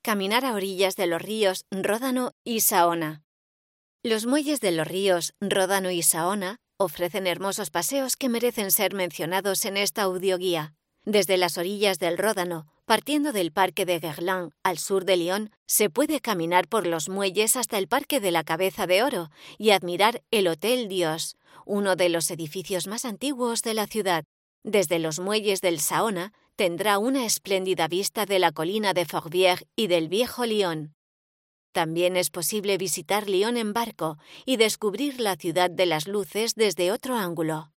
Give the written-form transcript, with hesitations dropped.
Caminar a orillas de los ríos Ródano y Saona. Los muelles de los ríos Ródano y Saona ofrecen hermosos paseos que merecen ser mencionados en esta audioguía. Desde las orillas del Ródano, partiendo del Parque de Guerlain al sur de Lyon, se puede caminar por los muelles hasta el Parque de la Cabeza de Oro y admirar el Hotel Dios, uno de los edificios más antiguos de la ciudad. Desde los muelles del Saona tendrá una espléndida vista de la colina de Fourvière y del viejo Lyon. También es posible visitar Lyon en barco y descubrir la ciudad de las luces desde otro ángulo.